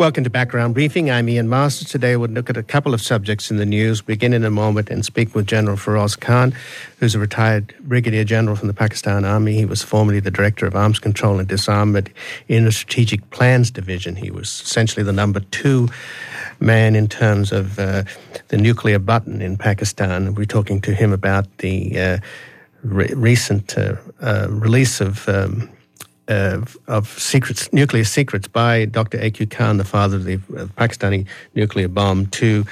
Welcome to Background Briefing. I'm Ian Masters. Today we'll look at a couple of subjects in the news. Begin in a moment and speak with General Feroz Khan, who's a retired Brigadier General from the Pakistan Army. He was formerly the Director of Arms Control and Disarmament in the Strategic Plans Division. He was essentially the number 2 man in terms of the nuclear button in Pakistan. We're talking to him about the recent release of secrets, nuclear secrets by Dr. A.Q. Khan, the father of the Pakistani nuclear bomb, to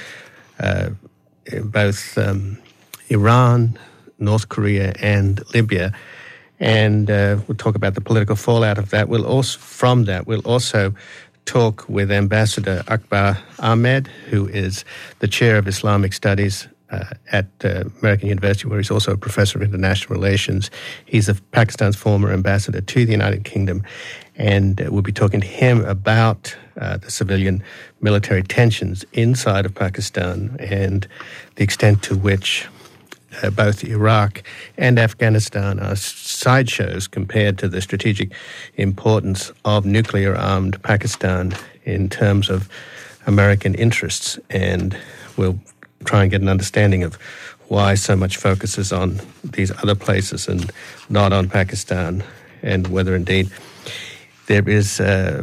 both Iran, North Korea, and Libya. And we'll talk about the political fallout of that. We'll also talk with Ambassador Akbar Ahmed, who is the chair of Islamic Studies at American University, where he's also a professor of international relations. He's Pakistan's former ambassador to the United Kingdom, and we'll be talking to him about the civilian military tensions inside of Pakistan and the extent to which both Iraq and Afghanistan are sideshows compared to the strategic importance of nuclear-armed Pakistan in terms of American interests. And we'll try and get an understanding of why so much focus is on these other places and not on Pakistan, and whether indeed there is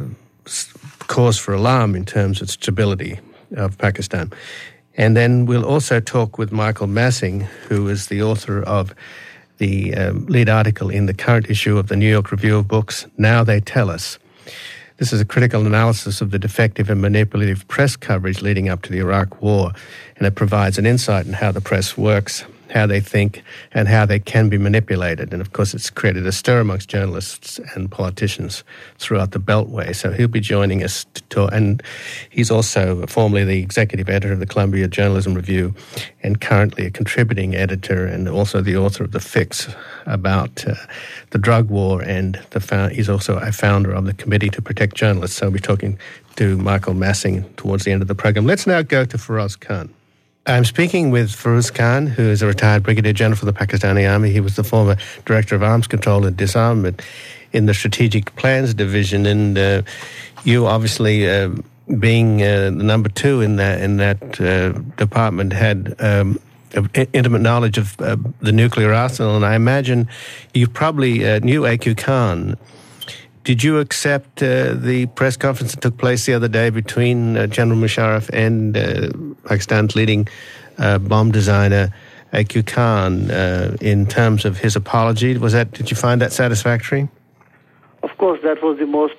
cause for alarm in terms of stability of Pakistan. And then we'll also talk with Michael Massing, who is the author of the lead article in the current issue of the New York Review of Books, Now They Tell Us. This is a critical analysis of the defective and manipulative press coverage leading up to the Iraq War, and it provides an insight in how the press works, how they think, and how they can be manipulated. And of course, it's created a stir amongst journalists and politicians throughout the Beltway. So he'll be joining us to talk. And he's also formerly the executive editor of the Columbia Journalism Review and currently a contributing editor and also the author of The Fix about the drug war. And he's also a founder of the Committee to Protect Journalists. So we'll be talking to Michael Massing towards the end of the program. Let's now go to Feroz Khan. I'm speaking with Feroz Khan, who is a retired Brigadier General for the Pakistani Army. He was the former Director of Arms Control and Disarmament in the Strategic Plans Division, and you obviously, being the number 2 in that department, had intimate knowledge of the nuclear arsenal, and I imagine you probably knew A.Q. Khan. Did you accept the press conference that took place the other day between General Musharraf and Pakistan's leading bomb designer, A.Q. Khan, in terms of his apology? Did you find that satisfactory? Of course, that was the most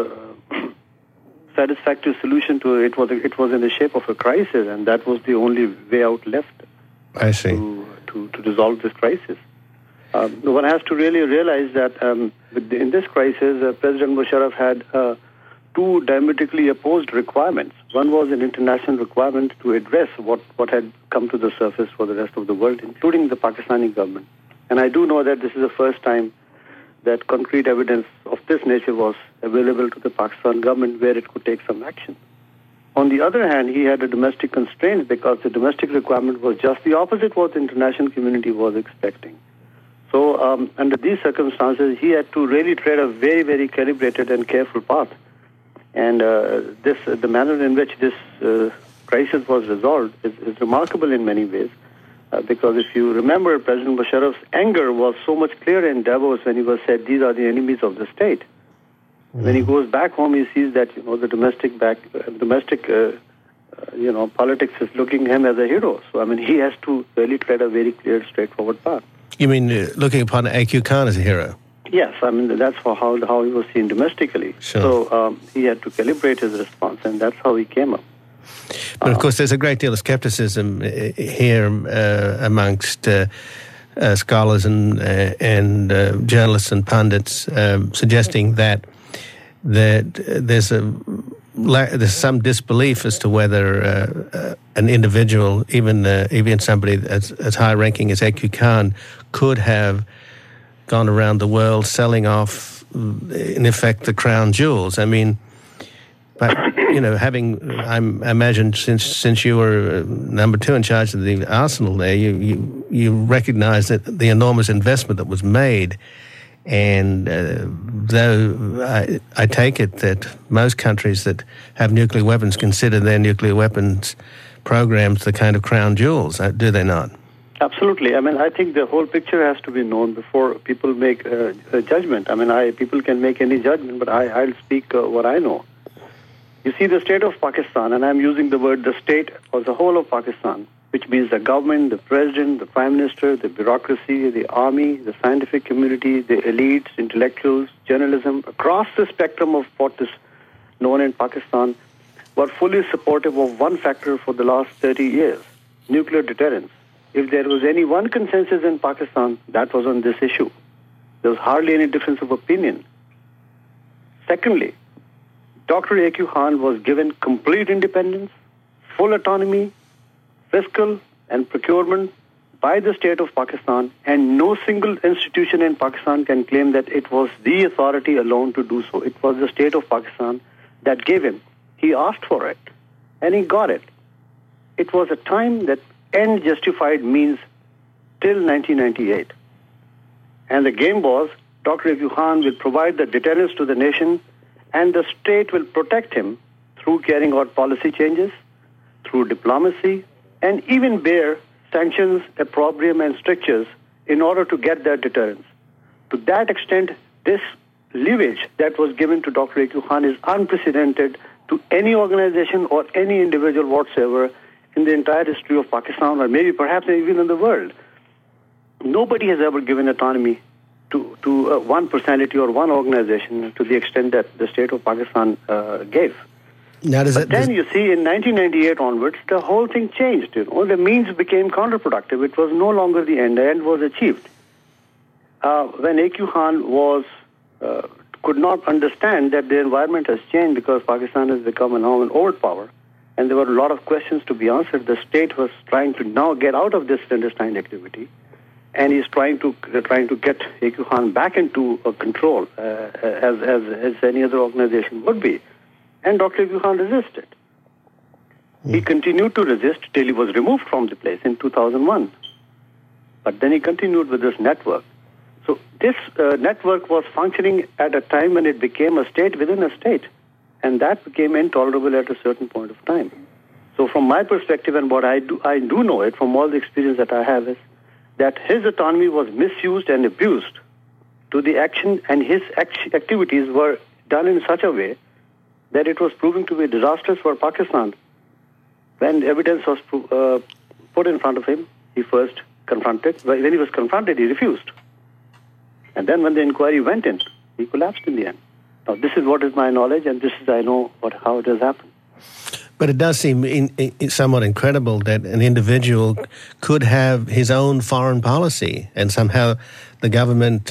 satisfactory solution to it. It was in the shape of a crisis, and that was the only way out left. I see. To resolve this crisis. One has to really realize that in this crisis, President Musharraf had 2 diametrically opposed requirements. One was an international requirement to address what had come to the surface for the rest of the world, including the Pakistani government. And I do know that this is the first time that concrete evidence of this nature was available to the Pakistan government where it could take some action. On the other hand, he had a domestic constraint because the domestic requirement was just the opposite what the international community was expecting. So under these circumstances, he had to really tread a very, very calibrated and careful path. And the manner in which this crisis was resolved is remarkable in many ways. Because if you remember, President Musharraf's anger was so much clearer in Davos when he was said, these are the enemies of the state. When he goes back home, he sees that the domestic politics is looking him as a hero. So he has to really tread a very clear, straightforward path. You mean looking upon A.Q. Khan as a hero? Yes, that's how he was seen domestically. Sure. So he had to calibrate his response, and that's how he came up. But of course, there's a great deal of skepticism here amongst scholars and journalists and pundits, suggesting that there's some disbelief as to whether an individual, even somebody as high-ranking as A.Q. Khan, could have gone around the world selling off, in effect, the crown jewels. But I imagine since you were number 2 in charge of the arsenal there, you recognize that the enormous investment that was made And though I take it that most countries that have nuclear weapons consider their nuclear weapons programs the kind of crown jewels, do they not? Absolutely. I mean, I think the whole picture has to be known before people make a judgment. I mean, people can make any judgment, but I'll speak what I know. You see, the state of Pakistan, and I'm using the word the state or the whole of Pakistan, which means the government, the president, the prime minister, the bureaucracy, the army, the scientific community, the elites, intellectuals, journalism, across the spectrum of what is known in Pakistan, were fully supportive of one factor for the last 30 years, nuclear deterrence. If there was any one consensus in Pakistan, that was on this issue. There was hardly any difference of opinion. Secondly, Dr. A.Q. Khan was given complete independence, full autonomy, fiscal and procurement by the state of Pakistan, and no single institution in Pakistan can claim that it was the authority alone to do so. It was the state of Pakistan that gave him. He asked for it, and he got it. It was a time that end justified means till 1998. And the game was, Dr. A.Q. Khan will provide the deterrence to the nation, and the state will protect him through carrying out policy changes, through diplomacy, and even bear sanctions, opprobrium, and strictures in order to get that deterrence. To that extent, this leverage that was given to Dr. A.Q. Khan is unprecedented to any organization or any individual whatsoever in the entire history of Pakistan, or maybe perhaps even in the world. Nobody has ever given autonomy to one personality or one organization to the extent that the state of Pakistan gave. Now, you see, in 1998 onwards, the whole thing changed. The means became counterproductive. It was no longer the end. The end was achieved. When A.Q. Khan could not understand that the environment has changed because Pakistan has become an overpower, and there were a lot of questions to be answered, the state was trying to now get out of this clandestine activity, and he's trying to get A.Q. Khan back into control as any other organization would be. And Dr. A.Q. Khan resisted. He continued to resist till he was removed from the place in 2001. But then he continued with this network. So this network was functioning at a time when it became a state within a state. And that became intolerable at a certain point of time. So from my perspective, and what I do know it from all the experience that I have, is that his autonomy was misused and abused to the action, and his activities were done in such a way that it was proving to be disastrous for Pakistan. When evidence was put in front of him, he first confronted. When he was confronted, he refused. And then when the inquiry went in, he collapsed in the end. Now, this is what is my knowledge, and this is I know how it has happened. But it does seem somewhat incredible that an individual could have his own foreign policy, and somehow the government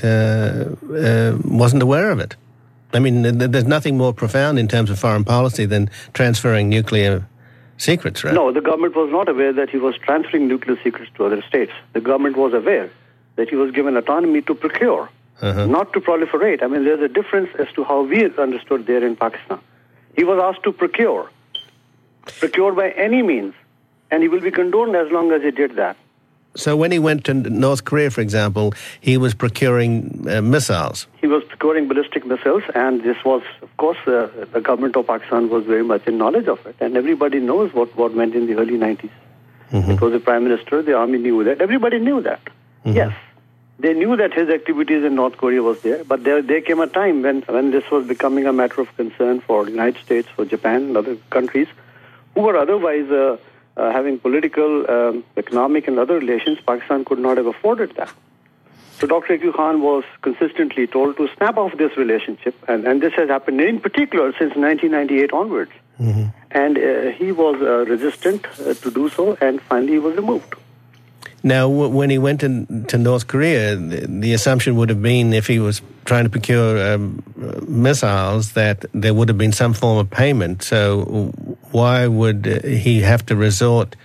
wasn't aware of it. I mean, there's nothing more profound in terms of foreign policy than transferring nuclear secrets, right? No, the government was not aware that he was transferring nuclear secrets to other states. The government was aware that he was given autonomy to procure, not to proliferate. I mean, there's a difference as to how we understood there in Pakistan. He was asked to procure by any means, and he will be condoned as long as he did that. So when he went to North Korea, for example, he was procuring missiles. He was procuring ballistic missiles, and this was, of course, the government of Pakistan was very much in knowledge of it, and everybody knows what went in the early 90s. It was the Prime Minister, the army knew that, everybody knew that. Yes, they knew that his activities in North Korea was there, but there came a time when this was becoming a matter of concern for the United States, for Japan, and other countries who were otherwise having political, economic, and other relations. Pakistan could not have afforded that. So Dr. A.Q. Khan was consistently told to snap off this relationship, and this has happened in particular since 1998 onwards. And he was resistant to do so, and finally he was removed. Now, when he went to North Korea, the assumption would have been, if he was trying to procure missiles, that there would have been some form of payment. So why would he have to resort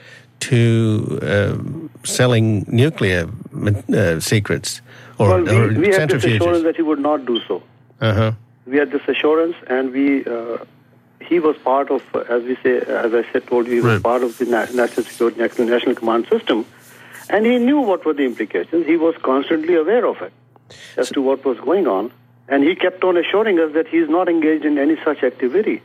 to selling nuclear secrets or we had this centrifuges? Assurance that he would not do so. We had this assurance, and he was part of, as I told you, he was part of the National Security, National Command System. And he knew what were the implications. He was constantly aware of it. as to what was going on. And he kept on assuring us that he is not engaged in any such activity.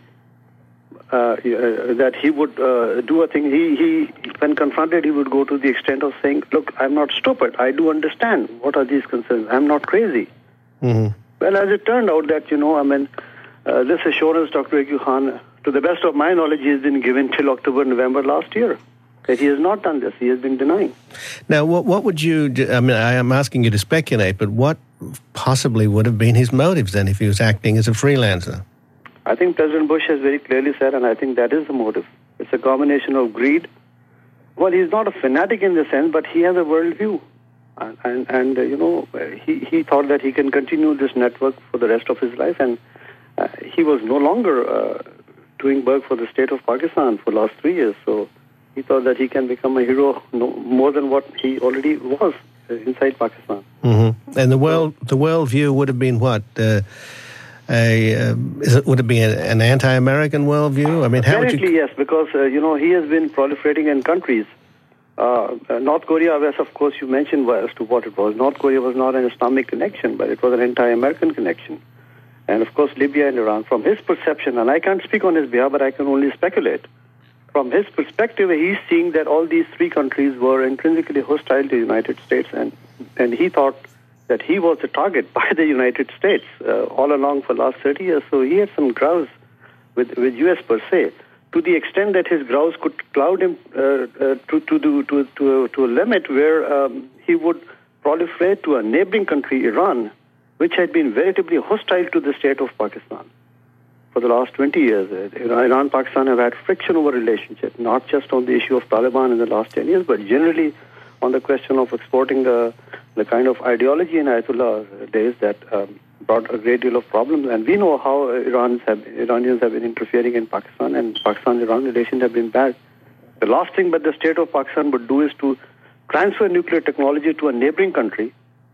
That he would do a thing. He, when confronted, he would go to the extent of saying, "Look, I'm not stupid. I do understand what are these concerns. I'm not crazy." Mm-hmm. Well, as it turned out, that this assurance, Dr. A.Q. Khan, to the best of my knowledge, he has been given till October, November last year. That he has not done this. He has been denying. Now, what would you do? I mean, I am asking you to speculate, but what possibly would have been his motives then if he was acting as a freelancer? I think President Bush has very clearly said, and I think that is the motive. It's a combination of greed. Well, he's not a fanatic in the sense, but he has a worldview. And he thought that he can continue this network for the rest of his life, and he was no longer doing work for the state of Pakistan for the last 3 years. So he thought that he can become a hero more than what he already was inside Pakistan. Mm-hmm. And the world view would have been what? Would it be an anti-American worldview? I mean, how apparently, would you... yes, because he has been proliferating in countries. North Korea, as of course you mentioned as to what it was. North Korea was not an Islamic connection, but it was an anti-American connection. And of course, Libya and Iran. From his perception, and I can't speak on his behalf, but I can only speculate. From his perspective, he's seeing that all these three countries were intrinsically hostile to the United States, and he thought that he was the target by the United States all along for the last 30 years. So he had some grouse with U.S. per se, to the extent that his grouse could cloud him to a limit where he would proliferate to a neighboring country, Iran, which had been veritably hostile to the state of Pakistan for the last 20 years. Iran and Pakistan have had friction over relationship, not just on the issue of Taliban in the last 10 years, but generally on the question of exporting the kind of ideology in Ayatollah days that brought a great deal of problems. And we know how Iranians have been interfering in Pakistan, and Pakistan-Iran relations have been bad. The last thing that the state of Pakistan would do is to transfer nuclear technology to a neighboring country,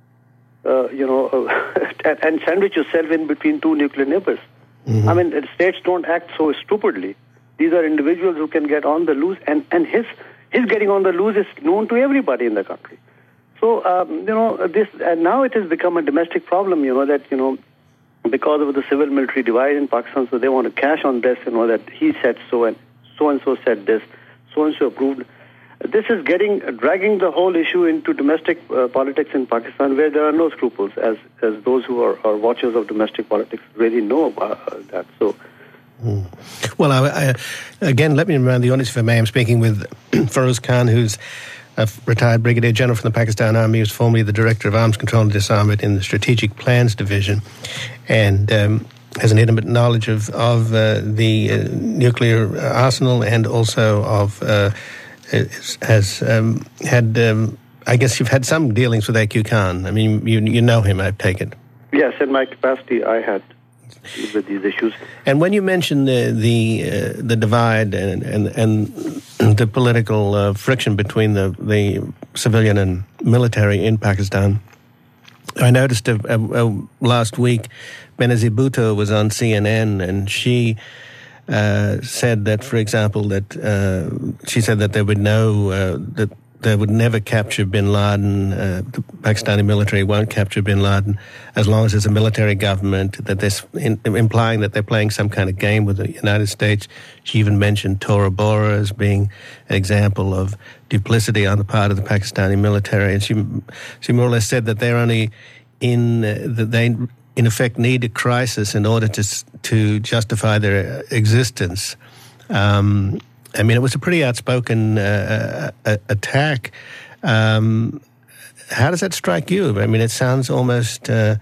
and sandwich yourself in between two nuclear neighbors. Mm-hmm. I mean, states don't act so stupidly. These are individuals who can get on the loose, and his getting on the loose is known to everybody in the country. So, this, and now it has become a domestic problem, because of the civil-military divide in Pakistan, so they want to cash on this, that he said so, and so said this, so-and-so approved. This is dragging the whole issue into domestic politics in Pakistan, where there are no scruples, as those who are watchers of domestic politics really know about that. So, well, I, again, let me remind the audience, if I may, I'm speaking with Feroz Khan, who's a retired brigadier general from the Pakistan Army, who's formerly the director of arms control and disarmament in the Strategic Plans Division, and has an intimate knowledge of the nuclear arsenal, and also of has had, I guess you've had some dealings with A.Q. Khan. I mean, you know him, I take it. Yes, in my capacity, I had with these issues. And when you mention the divide and the political friction between the civilian and military in Pakistan, I noticed last week Benazir Bhutto was on CNN, and she said that, for example, that she said that there would that they would never capture bin Laden. The Pakistani military won't capture bin Laden as long as there's a military government, that they're implying that they're playing some kind of game with the United States. She even mentioned Tora Bora as being an example of duplicity on the part of the Pakistani military. And she more or less said that they're only that they in effect need a crisis in order to justify their existence. I mean, it was a pretty outspoken attack. How does that strike you? I mean, it sounds almost as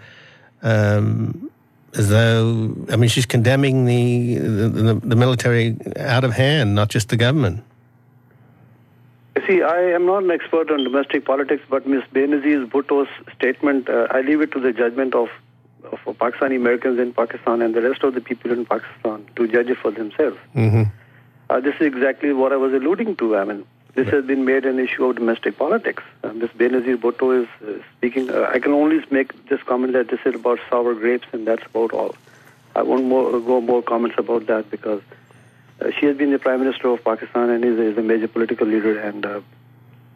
though, I mean, she's condemning the military out of hand, not just the government. See, I am not an expert on domestic politics, but Ms. Benazir Bhutto's statement, I leave it to the judgment of Pakistani Americans in Pakistan and the rest of the people in Pakistan to judge it for themselves. Mm-hmm. This is exactly what I was alluding to. I mean, this has been made an issue of domestic politics. Ms. Benazir Bhutto is speaking. I can only make this comment that this is about sour grapes, and that's about all. I won't go more comments about that, because she has been the Prime Minister of Pakistan and is a major political leader, and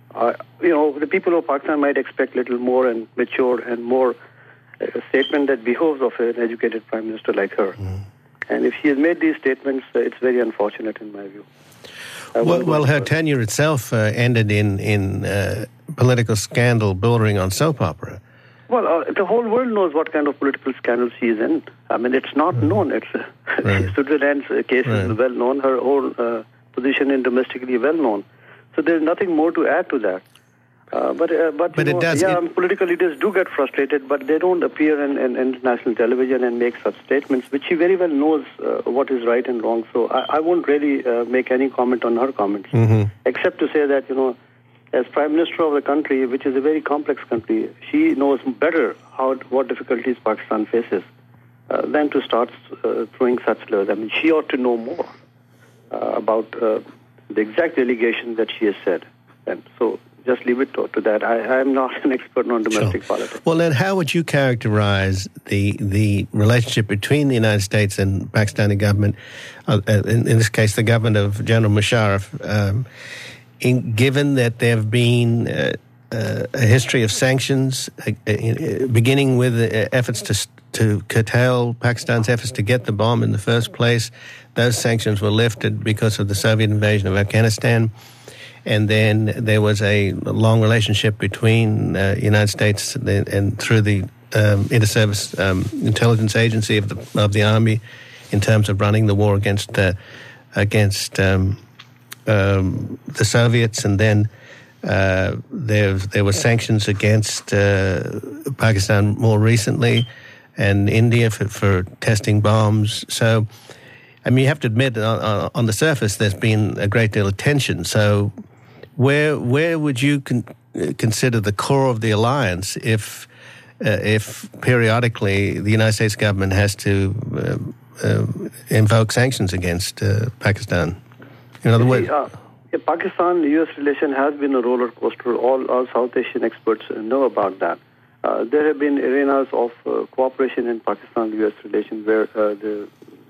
The people of Pakistan might expect a little more and mature and more statement that behoves of an educated prime minister like her. And if she has made these statements, it's very unfortunate in my view. Well, her tenure itself ended in political scandal bordering on soap opera. Well, the whole world knows what kind of political scandal she is in. I mean, it's not known. It's Switzerland's case is well known. Her whole position in domestically well known. So there's nothing more to add to that. But it does. Political leaders do get frustrated, but they don't appear in international television and make such statements, which she very well knows what is right and wrong. So I won't really make any comment on her comments, except to say that, as Prime Minister of the country, which is a very complex country, she knows better what difficulties Pakistan faces than to start throwing such slurs. I mean, she ought to know more about the exact allegation that she has said. And so just leave it to that. I am not an expert on domestic politics. Well, then how would you characterize the relationship between the United States and Pakistani government, in this case the government of General Musharraf, given that there have been a history of sanctions, beginning with efforts to curtail Pakistan's efforts to get the bomb in the first place? Those sanctions were lifted because of the Soviet invasion of Afghanistan. And then there was a long relationship between the United States and through the Inter-Service Intelligence Agency of the Army in terms of running the war against the Soviets. And then there were sanctions against Pakistan more recently, and India for testing bombs. So, I mean, you have to admit, on the surface, there's been a great deal of tension. So, where would you consider the core of the alliance if periodically the United States government has to invoke sanctions against Pakistan? In other words, Pakistan-U.S. relation has been a roller coaster. All South Asian experts know about that. There have been arenas of cooperation in Pakistan-U.S. relations where the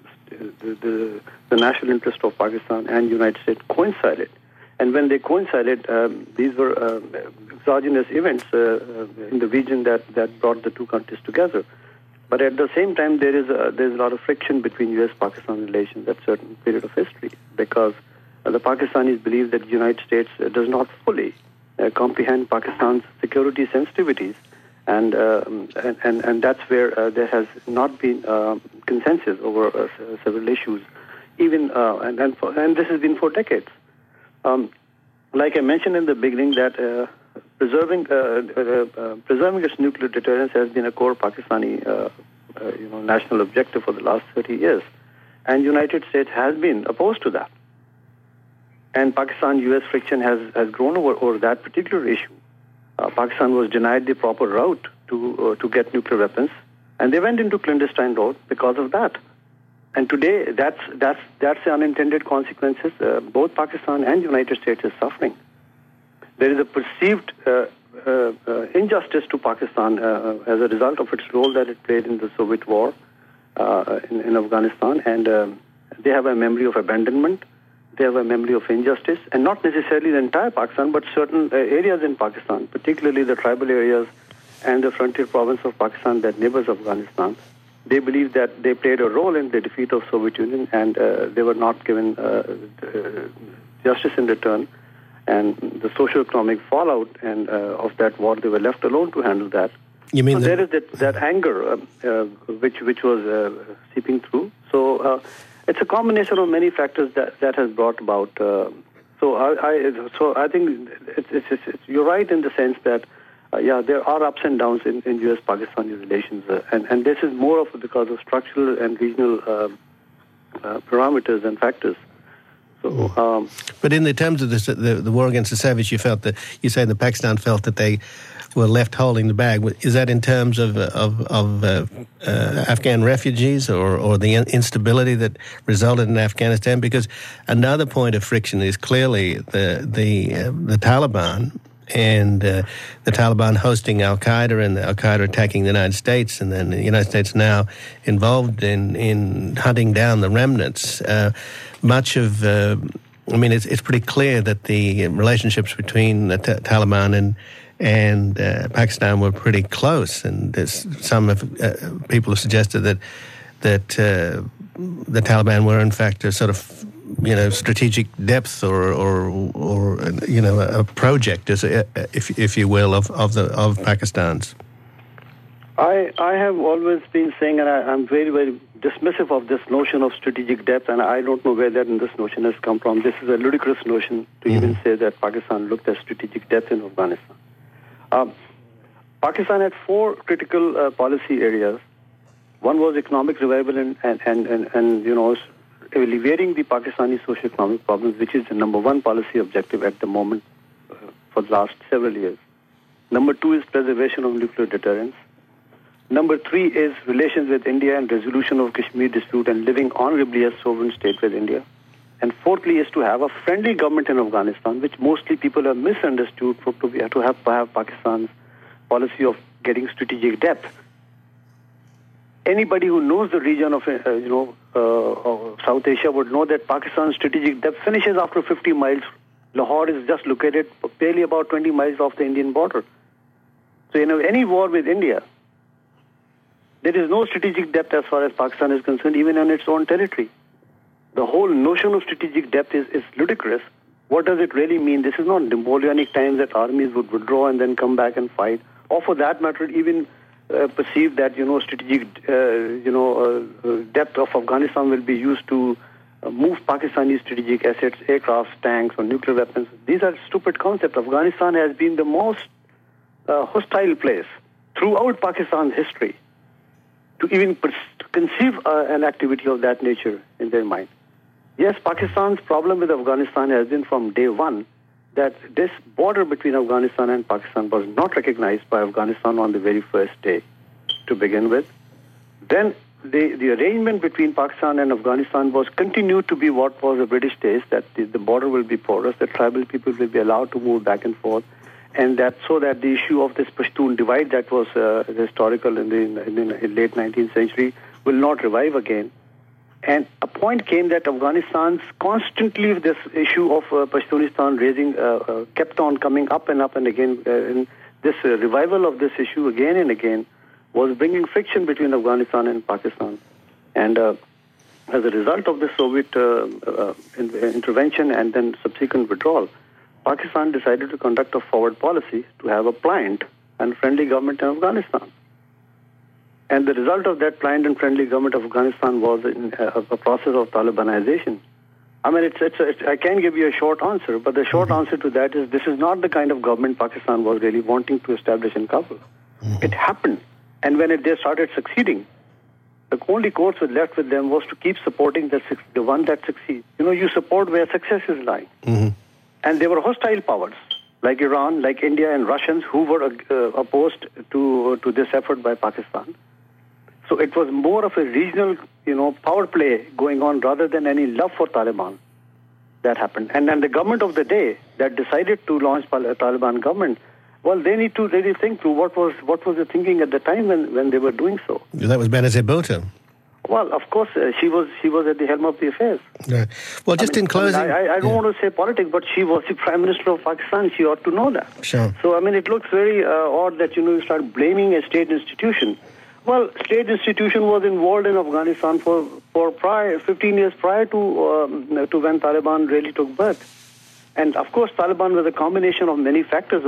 national interest of Pakistan and United States coincided. And when they coincided, these were exogenous events in the region that brought the two countries together. But at the same time, there's a lot of friction between U.S.-Pakistan relations at certain period of history, because the Pakistanis believe that the United States does not fully comprehend Pakistan's security sensitivities, and that's where there has not been consensus over several issues, even and this has been for decades. Like I mentioned in the beginning, that preserving its nuclear deterrence has been a core Pakistani national objective for the last 30 years, and United States has been opposed to that. And Pakistan-U.S. friction has grown over that particular issue. Pakistan was denied the proper route to get nuclear weapons, and they went into clandestine route because of that. And today, that's the unintended consequences. Both Pakistan and United States is suffering. There is a perceived injustice to Pakistan as a result of its role that it played in the Soviet war in Afghanistan, and they have a memory of abandonment. They have a memory of injustice, and not necessarily the entire Pakistan, but certain areas in Pakistan, particularly the tribal areas and the frontier province of Pakistan that neighbors Afghanistan. They believe that they played a role in the defeat of Soviet Union, and they were not given justice in return. And the socio-economic fallout and of that war, they were left alone to handle that. You mean there is that anger which was seeping through. So it's a combination of many factors that has brought about. So I think you're right in the sense that. There are ups and downs in U.S.-Pakistani relations, and this is more of because of structural and regional parameters and factors. So, but in the terms of the war against the Soviets, you say that Pakistan felt that they were left holding the bag. Is that in terms of Afghan refugees or the instability that resulted in Afghanistan? Because another point of friction is clearly the Taliban. And the Taliban hosting Al-Qaeda and Al-Qaeda attacking the United States, and then the United States now involved in hunting down the remnants. Much of I mean, it's pretty clear that the relationships between the Taliban and Pakistan were pretty close, and there's people have suggested that the Taliban were in fact a sort of strategic depth or a project, if you will, of Pakistan's. I have always been saying, and I'm very, very dismissive of this notion of strategic depth, and I don't know where this notion has come from. This is a ludicrous notion to even say that Pakistan looked at strategic depth in Afghanistan. Pakistan had four critical policy areas. One was economic revival and alleviating the Pakistani socio-economic problems, which is the number one policy objective at the moment for the last several years. Number two is preservation of nuclear deterrence. Number three is relations with India and resolution of Kashmir dispute and living honorably as sovereign state with India. And fourthly is to have a friendly government in Afghanistan, which mostly people have misunderstood to have Pakistan's policy of getting strategic depth. Anybody who knows the region of South Asia would know that Pakistan's strategic depth finishes after 50 miles. Lahore is just located barely about 20 miles off the Indian border. So any war with India, there is no strategic depth as far as Pakistan is concerned, even on its own territory. The whole notion of strategic depth is ludicrous. What does it really mean? This is not Napoleonic times that armies would withdraw and then come back and fight, or for that matter, even perceive that strategic depth of Afghanistan will be used to move Pakistani strategic assets, aircrafts, tanks, or nuclear weapons. These are stupid concepts. Afghanistan has been the most hostile place throughout Pakistan's history to even conceive an activity of that nature in their mind. Yes, Pakistan's problem with Afghanistan has been from day one that this border between Afghanistan and Pakistan was not recognized by Afghanistan on the very first day to begin with. Then the arrangement between Pakistan and Afghanistan was continued to be what was the British days, that the border will be porous, that tribal people will be allowed to move back and forth, and that so that the issue of this Pashtun divide that was historical in the late 19th century will not revive again. And a point came that Afghanistan's constantly this issue of Pashtunistan raising kept on coming up and again. And this revival of this issue again and again was bringing friction between Afghanistan and Pakistan. And as a result of the Soviet intervention and then subsequent withdrawal, Pakistan decided to conduct a forward policy to have a pliant and friendly government in Afghanistan. And the result of that pliant and friendly government of Afghanistan was a process of Talibanization. I mean, I can't give you a short answer, but the short answer to that is this is not the kind of government Pakistan was really wanting to establish in Kabul. It happened. And when they started succeeding, the only course was left with them was to keep supporting the one that succeeds. You support where success is lying. Mm-hmm. And they were hostile powers, like Iran, like India and Russians, who were opposed to this effort by Pakistan. So it was more of a regional, power play going on rather than any love for Taliban that happened. And then the government of the day that decided to launch a Taliban government, well, they need to really think through what was the thinking at the time when they were doing so. That was Benazir Bhutto. Well, of course, she was at the helm of the affairs. Yeah. Well, in closing... I don't want to say politics, but she was the Prime Minister of Pakistan. She ought to know that. Sure. So, it looks very odd that, you start blaming a state institution. Well, state institution was involved in Afghanistan for 15 years prior to when Taliban really took birth. And, of course, Taliban was a combination of many factors.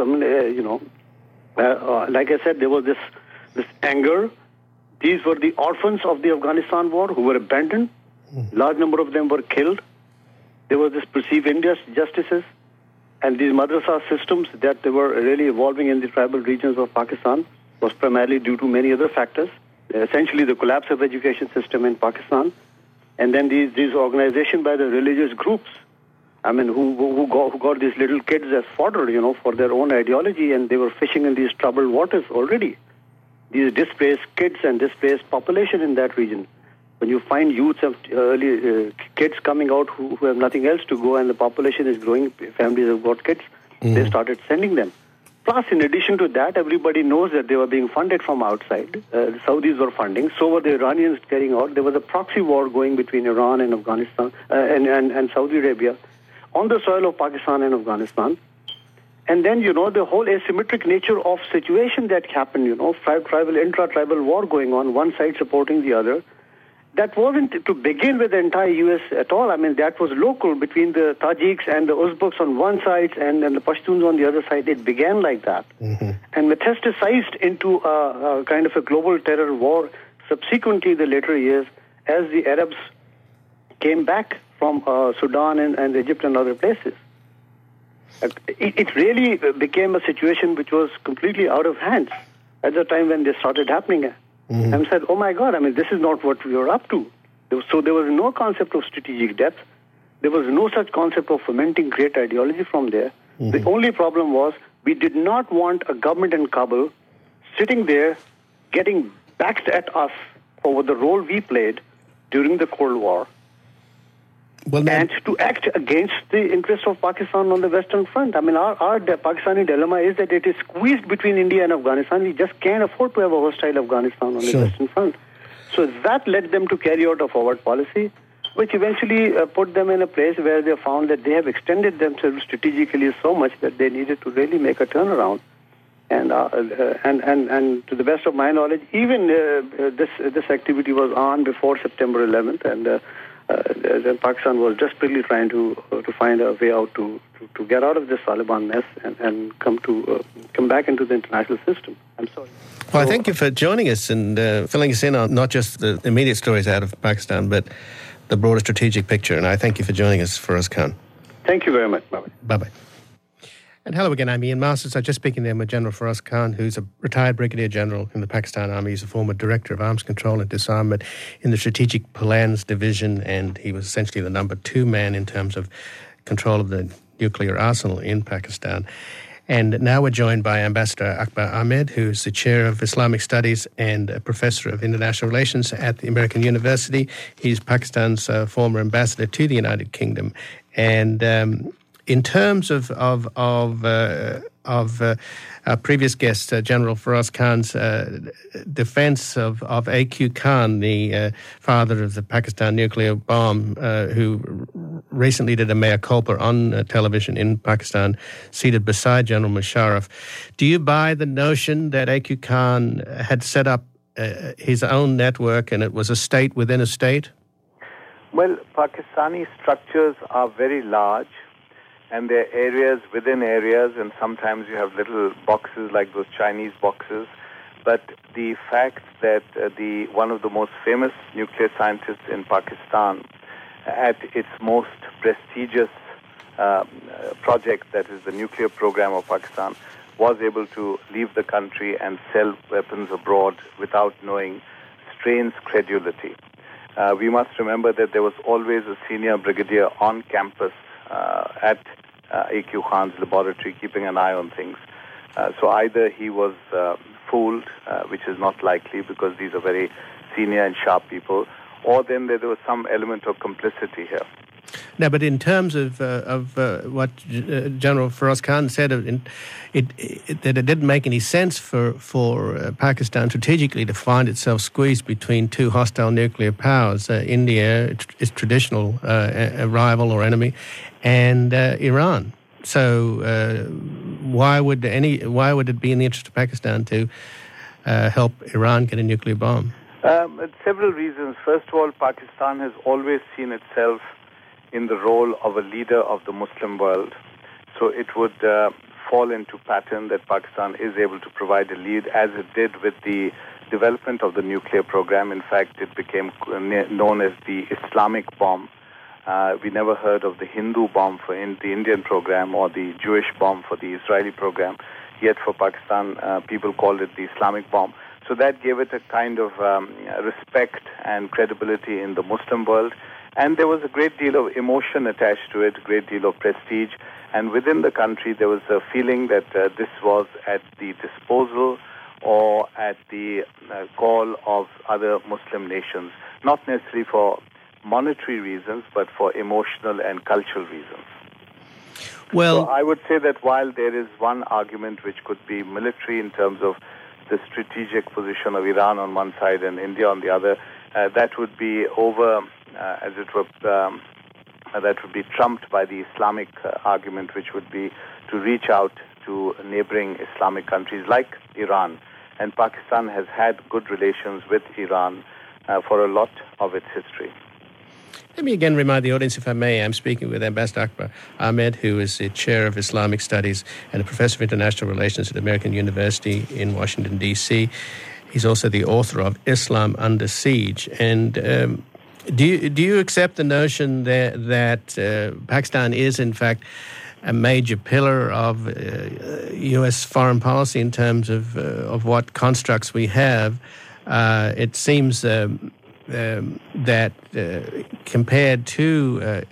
Like I said, there was this anger. These were the orphans of the Afghanistan war who were abandoned. Large number of them were killed. There was this perceived injustices. And these madrasa systems that they were really evolving in the tribal regions of Pakistan was primarily due to many other factors. Essentially, the collapse of education system in Pakistan. And then these organizations by the religious groups, who got these little kids as fodder, for their own ideology, and they were fishing in these troubled waters already. These displaced kids and displaced population in that region. When you find youths of early kids coming out who have nothing else to go and the population is growing, families have got kids, they started sending them. Plus, in addition to that, everybody knows that they were being funded from outside. The Saudis were funding, so were the Iranians carrying out. There was a proxy war going between Iran and Afghanistan and Saudi Arabia on the soil of Pakistan and Afghanistan. And then, the whole asymmetric nature of situation that happened, tribal, intra-tribal war going on, one side supporting the other. That wasn't to begin with the entire U.S. at all. I mean, that was local between the Tajiks and the Uzbeks on one side and the Pashtuns on the other side. It began like that and metastasized into a kind of a global terror war subsequently in the later years as the Arabs came back from Sudan and Egypt and other places. It really became a situation which was completely out of hands at the time when they started happening. And said, oh my God, I mean, this is not what we are up to. So there was no concept of strategic depth. There was no such concept of fomenting great ideology from there. The only problem was we did not want a government in Kabul sitting there getting backed at us over the role we played during the Cold War. And to act against the interests of Pakistan on the Western Front. I mean, our Pakistani dilemma is that it is squeezed between India and Afghanistan. We just can't afford to have a hostile Afghanistan on the Western Front. So that led them to carry out a forward policy, which eventually put them in a place where they found that they have extended themselves strategically so much that they needed to really make a turnaround. And to the best of my knowledge, even this activity was on before September 11th, and then Pakistan was desperately trying to find a way out to get out of this Taliban mess and come back into the international system. I'm sorry. Well, thank you for joining us and filling us in on not just the immediate stories out of Pakistan, but the broader strategic picture. And I thank you for joining us, Feroz Khan. Thank you very much. Bye-bye. Bye-bye. And hello again, I'm Ian Masters. I'm just speaking there with General Feroz Khan, who's a retired Brigadier General in the Pakistan Army. He's a former Director of Arms Control and Disarmament in the Strategic Plans Division, and he was essentially the number 2 man in terms of control of the nuclear arsenal in Pakistan. And now we're joined by Ambassador Akbar Ahmed, who's the Chair of Islamic Studies and a Professor of International Relations at the American University. He's Pakistan's former ambassador to the United Kingdom. And in terms of our previous guest, General Feroz Khan's defense of A.Q. Khan, the father of the Pakistan nuclear bomb, who recently did a mea culpa on television in Pakistan, seated beside General Musharraf. Do you buy the notion that A.Q. Khan had set up his own network and it was a state within a state? Well, Pakistani structures are very large. And there are areas within areas, and sometimes you have little boxes like those Chinese boxes. But the fact that one of the most famous nuclear scientists in Pakistan, at its most prestigious project, that is the nuclear program of Pakistan, was able to leave the country and sell weapons abroad without knowing, strains credulity. We must remember that there was always a senior brigadier on campus at A.Q. Khan's laboratory, keeping an eye on things. So either he was fooled, which is not likely because these are very senior and sharp people, or then there was some element of complicity here. No, but in terms of what General Feroz Khan said, that it didn't make any sense for Pakistan strategically to find itself squeezed between 2 hostile nuclear powers, India, its traditional rival or enemy, and Iran. So why would it be in the interest of Pakistan to help Iran get a nuclear bomb? Several reasons. First of all, Pakistan has always seen itself in the role of a leader of the Muslim world. So it would fall into pattern that Pakistan is able to provide a lead, as it did with the development of the nuclear program. In fact, it became known as the Islamic bomb. We never heard of the Hindu bomb for the Indian program or the Jewish bomb for the Israeli program. Yet for Pakistan, people called it the Islamic bomb. So that gave it a kind of respect and credibility in the Muslim world. And there was a great deal of emotion attached to it, a great deal of prestige. And within the country, there was a feeling that this was at the disposal or at the call of other Muslim nations, not necessarily for monetary reasons, but for emotional and cultural reasons. Well, so I would say that while there is one argument which could be military in terms of the strategic position of Iran on one side and India on the other, that would be over, as it were, that would be trumped by the Islamic argument, which would be to reach out to neighboring Islamic countries like Iran. And Pakistan has had good relations with Iran for a lot of its history. Let me again remind the audience, if I may, I'm speaking with Ambassador Akbar Ahmed, who is the Chair of Islamic Studies and a Professor of International Relations at American University in Washington, D.C. He's also the author of Islam Under Siege. And do you accept the notion that Pakistan is, in fact, a major pillar of U.S. foreign policy in terms of what constructs we have? It seems that compared to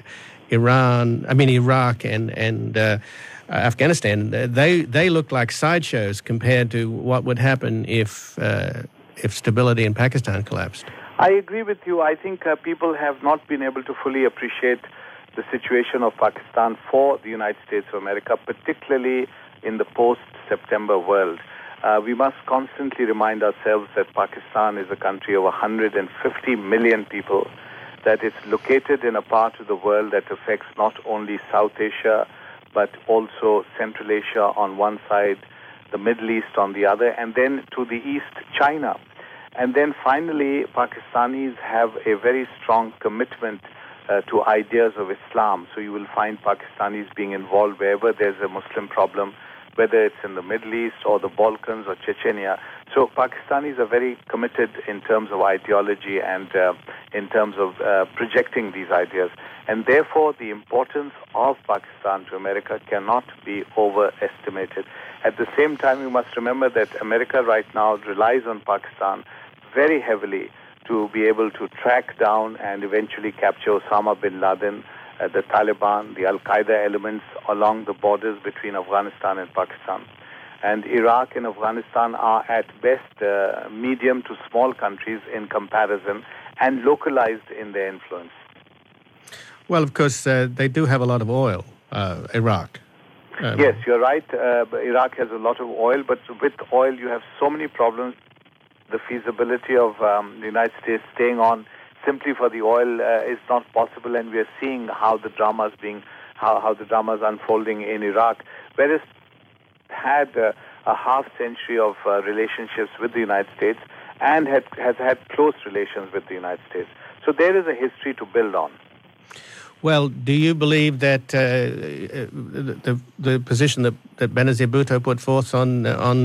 Iraq and Afghanistan, they look like sideshows compared to what would happen if stability in Pakistan collapsed. I agree with you. I think people have not been able to fully appreciate the situation of Pakistan for the United States of America, particularly in the post-September world. We must constantly remind ourselves that Pakistan is a country of 150 million people, that it's located in a part of the world that affects not only South Asia, but also Central Asia on one side, the Middle East on the other, and then to the east, China. And then finally, Pakistanis have a very strong commitment to ideas of Islam. So you will find Pakistanis being involved wherever there's a Muslim problem, whether it's in the Middle East or the Balkans or Chechnya. So Pakistanis are very committed in terms of ideology and in terms of projecting these ideas. And therefore, the importance of Pakistan to America cannot be overestimated. At the same time, we must remember that America right now relies on Pakistan very heavily to be able to track down and eventually capture Osama bin Laden, the Taliban, the Al-Qaeda elements along the borders between Afghanistan and Pakistan. And Iraq and Afghanistan are at best medium to small countries in comparison and localized in their influence. Well, of course, they do have a lot of oil, Iraq. Yes, you're right. Iraq has a lot of oil, but with oil you have so many problems. The feasibility of the United States staying on simply for the oil is not possible, and we are seeing how the drama is unfolding in Iraq. Whereas had a half century of relationships with the United States and has had close relations with the United States. So there is a history to build on. Well, do you believe that the position that Benazir Bhutto put forth on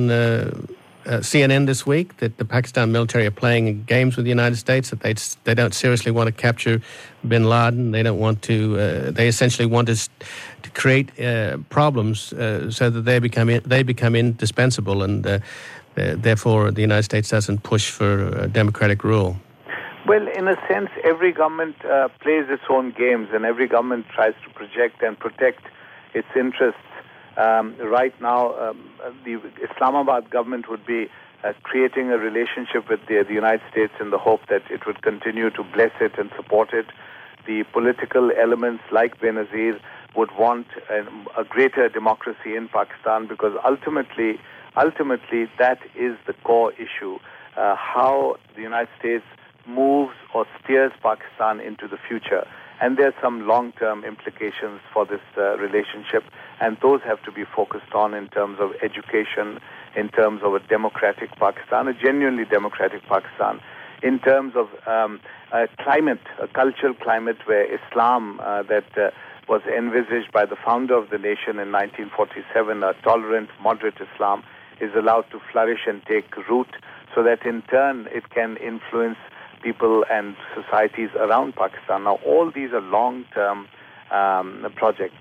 CNN this week, that the Pakistan military are playing games with the United States, that they don't seriously want to capture bin Laden, they don't want to, they essentially want us to create problems so that they become indispensable, and therefore the United States doesn't push for democratic rule? Well, in a sense, every government plays its own games, and every government tries to project and protect its interests. Right now, the Islamabad government would be creating a relationship with the United States in the hope that it would continue to bless it and support it. The political elements like Benazir would want a greater democracy in Pakistan, because ultimately that is the core issue, how the United States moves or steers Pakistan into the future. And there are some long-term implications for this relationship, and those have to be focused on in terms of education, in terms of a democratic Pakistan, a genuinely democratic Pakistan, in terms of a climate, a cultural climate where Islam that was envisaged by the founder of the nation in 1947, a tolerant, moderate Islam, is allowed to flourish and take root, so that in turn it can influence people and societies around Pakistan. Now, all these are long-term projects.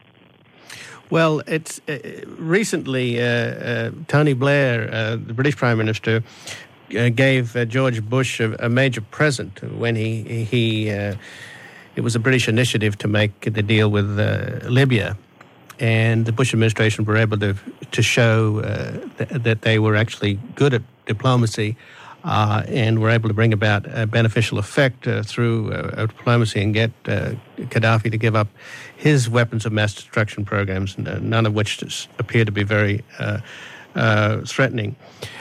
Well, it's recently Tony Blair, the British Prime Minister, gave George Bush a major present when it was a British initiative to make the deal with Libya, and the Bush administration were able to show that they were actually good at diplomacy. And were able to bring about a beneficial effect through diplomacy and get Gaddafi to give up his weapons of mass destruction programs, none of which appear to be very threatening.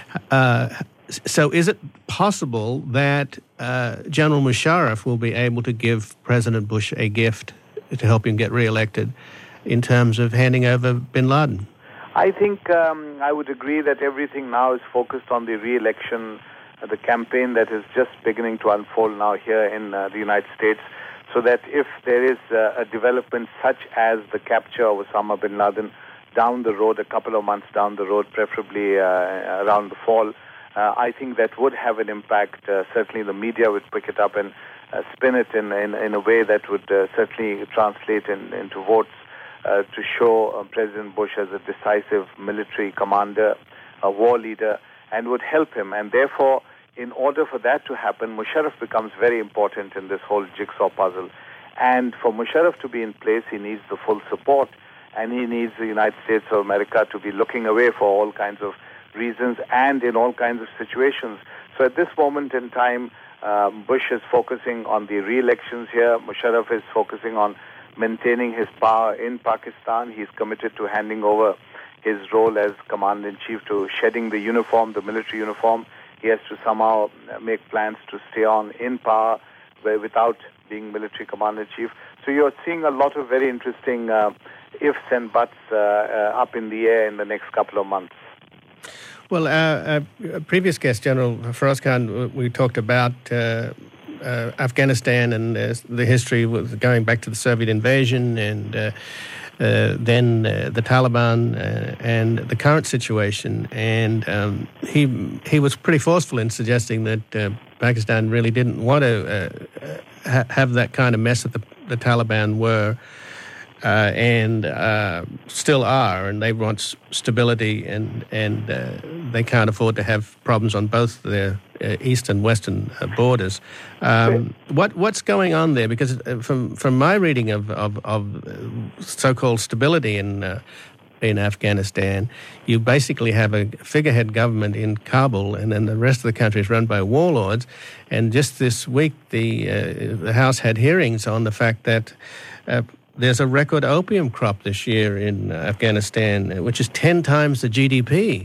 So is it possible that General Musharraf will be able to give President Bush a gift to help him get re-elected in terms of handing over bin Laden? I think I would agree that everything now is focused on the re-election, the campaign that is just beginning to unfold now here in the United States, so that if there is a development such as the capture of Osama bin Laden down the road, a couple of months down the road, preferably around the fall, I think that would have an impact. Certainly the media would pick it up and spin it in a way that would certainly translate into votes to show President Bush as a decisive military commander, a war leader, and would help him. And therefore, in order for that to happen, Musharraf becomes very important in this whole jigsaw puzzle. And for Musharraf to be in place, he needs the full support, and he needs the United States of America to be looking away for all kinds of reasons and in all kinds of situations. So at this moment in time, Bush is focusing on the re-elections here. Musharraf is focusing on maintaining his power in Pakistan. He's committed to handing over his role as Commander-in-Chief to shedding the uniform, the military uniform. He has to somehow make plans to stay on in power without being military Commander-in-Chief. So you're seeing a lot of very interesting ifs and buts up in the air in the next couple of months. Well, a previous guest, General Feroz Khan, we talked about Afghanistan and the history with going back to the Soviet invasion and then the Taliban and the current situation. And he was pretty forceful in suggesting that Pakistan really didn't want to have that kind of mess that the Taliban were and still are, and they want stability, and they can't afford to have problems on both their east and western borders. What's going on there? Because from my reading of so-called stability in Afghanistan, you basically have a figurehead government in Kabul, and then the rest of the country is run by warlords. And just this week, the House had hearings on the fact that there's a record opium crop this year in Afghanistan, which is 10 times the GDP.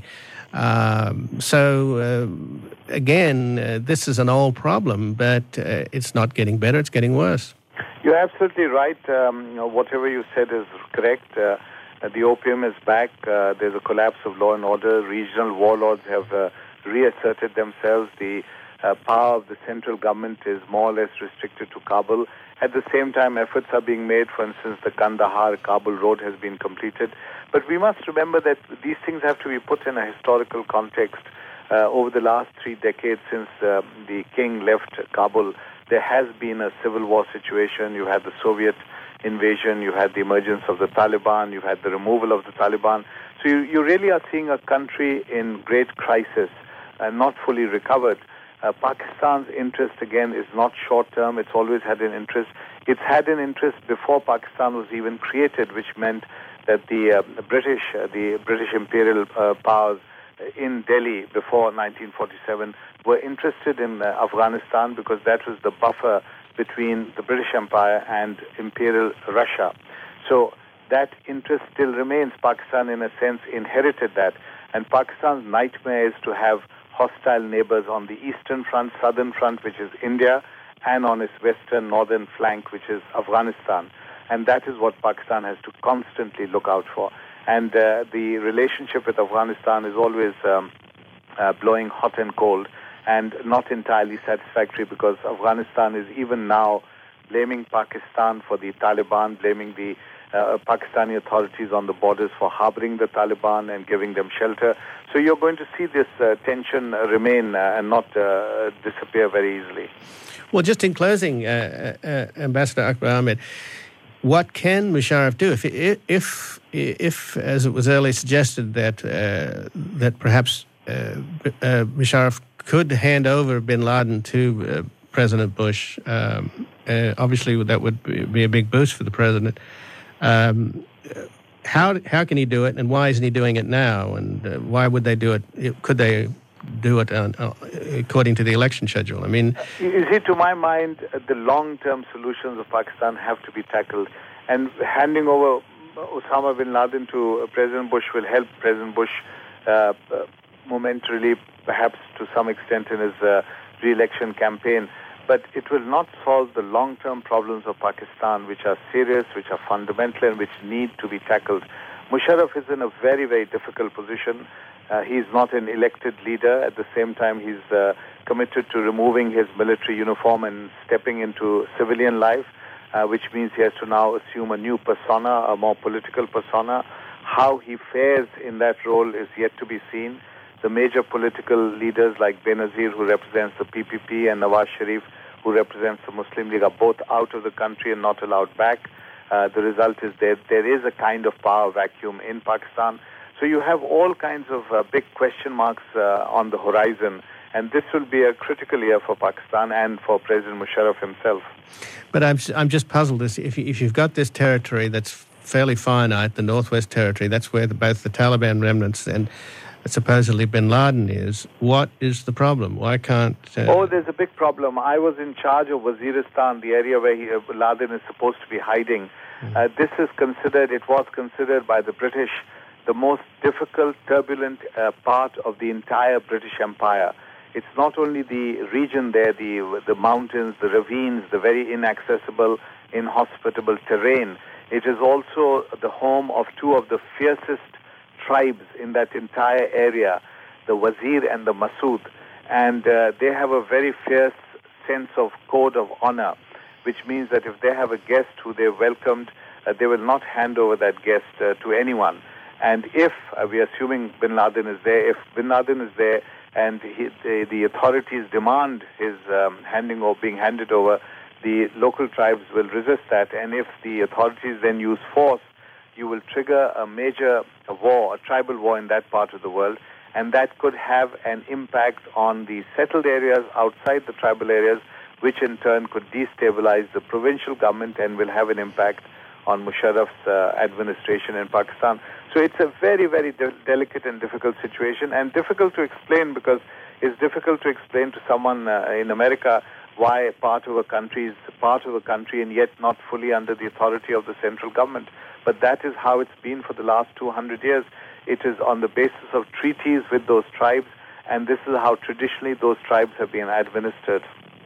Again, this is an old problem, but it's not getting better, it's getting worse. You're absolutely right. Whatever you said is correct. The opium is back. There's a collapse of law and order. Regional warlords have reasserted themselves. The power of the central government is more or less restricted to Kabul. At the same time, efforts are being made. For instance, the Kandahar-Kabul road has been completed. But we must remember that these things have to be put in a historical context. Over the last 3 decades since the king left Kabul, there has been a civil war situation. You had the Soviet invasion, you had the emergence of the Taliban, you had the removal of the Taliban. So you really are seeing a country in great crisis and not fully recovered. Pakistan's interest, again, is not short-term. It's always had an interest. It's had an interest before Pakistan was even created, which meant that the British imperial powers in Delhi before 1947 were interested in Afghanistan because that was the buffer between the British Empire and Imperial Russia. So that interest still remains. Pakistan, in a sense, inherited that. And Pakistan's nightmare is to have hostile neighbors on the eastern front, southern front, which is India, and on its western, northern flank, which is Afghanistan. And that is what Pakistan has to constantly look out for. And the relationship with Afghanistan is always blowing hot and cold and not entirely satisfactory because Afghanistan is even now blaming Pakistan for the Taliban, blaming the Pakistani authorities on the borders for harboring the Taliban and giving them shelter. So you're going to see this tension remain and not disappear very easily. Well, just in closing, Ambassador Akbar Ahmed, what can Musharraf do if, as it was earlier suggested, that perhaps Musharraf could hand over bin Laden to President Bush? Obviously, that would be a big boost for the president. How can he do it, and why isn't he doing it now? And why would they do it? Could they do it according to the election schedule? I mean, you see, to my mind, the long-term solutions of Pakistan have to be tackled, and handing over Osama bin Laden to President Bush will help President Bush momentarily, perhaps to some extent, in his re-election campaign. but it will not solve the long-term problems of Pakistan, which are serious, which are fundamental, and which need to be tackled. Musharraf is in a very, very difficult position. He's not an elected leader. At the same time, he's committed to removing his military uniform and stepping into civilian life, which means he has to now assume a new persona, a more political persona. How he fares in that role is yet to be seen. The major political leaders like Benazir, who represents the PPP, and Nawaz Sharif, who represents the Muslim League, are both out of the country and not allowed back. The result is that there is a kind of power vacuum in Pakistan. So you have all kinds of big question marks on the horizon, and this will be a critical year for Pakistan and for President Musharraf himself. But I'm just puzzled. If you've got this territory that's fairly finite, the Northwest Territory, that's where both the Taliban remnants and supposedly bin Laden is. What is the problem? Why can't... there's a big problem. I was in charge of Waziristan, the area where bin Laden is supposed to be hiding. This is considered, it was considered by the British, the most difficult, turbulent part of the entire British Empire. It's not only the region there, the mountains, the ravines, the very inaccessible, inhospitable terrain. It is also the home of two of the fiercest tribes in that entire area, the Wazir and the Masood. And they have a very fierce sense of code of honor, which means that if they have a guest who they've welcomed, they will not hand over that guest to anyone. And if, we're assuming bin Laden is there, if bin Laden is there and the authorities demand his handing or being handed over, the local tribes will resist that. And if the authorities then use force, you will trigger a major war, a tribal war in that part of the world, and that could have an impact on the settled areas outside the tribal areas, which in turn could destabilize the provincial government and will have an impact on Musharraf's administration in Pakistan. So it's a very, very delicate and difficult situation, and difficult to explain because it's difficult to explain to someone in America why part of a country is part of a country and yet not fully under the authority of the central government. But that is how it's been for the last 200 years. It is on the basis of treaties with those tribes, and this is how traditionally those tribes have been administered.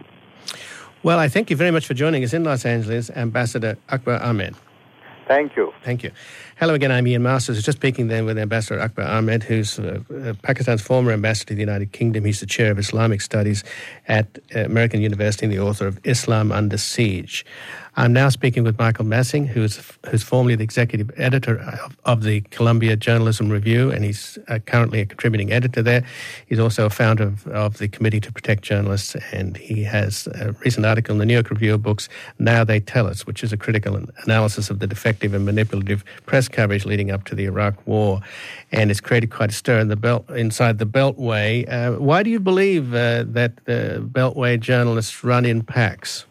Well, I thank you very much for joining us in Los Angeles, Ambassador Akbar Ahmed. Thank you. Thank you. Hello again, I'm Ian Masters. I was just speaking then with Ambassador Akbar Ahmed, who's Pakistan's former ambassador to the United Kingdom. He's the chair of Islamic Studies at American University and the author of Islam Under Siege. I'm now speaking with Michael Massing, who's formerly the executive editor of the Columbia Journalism Review, and he's currently a contributing editor there. He's also a founder of the Committee to Protect Journalists, and he has a recent article in the New York Review of Books, Now They Tell Us, which is a critical analysis of the defective and manipulative press coverage leading up to the Iraq War, and it's created quite a stir inside the Beltway. Why do you believe that the Beltway journalists run in packs?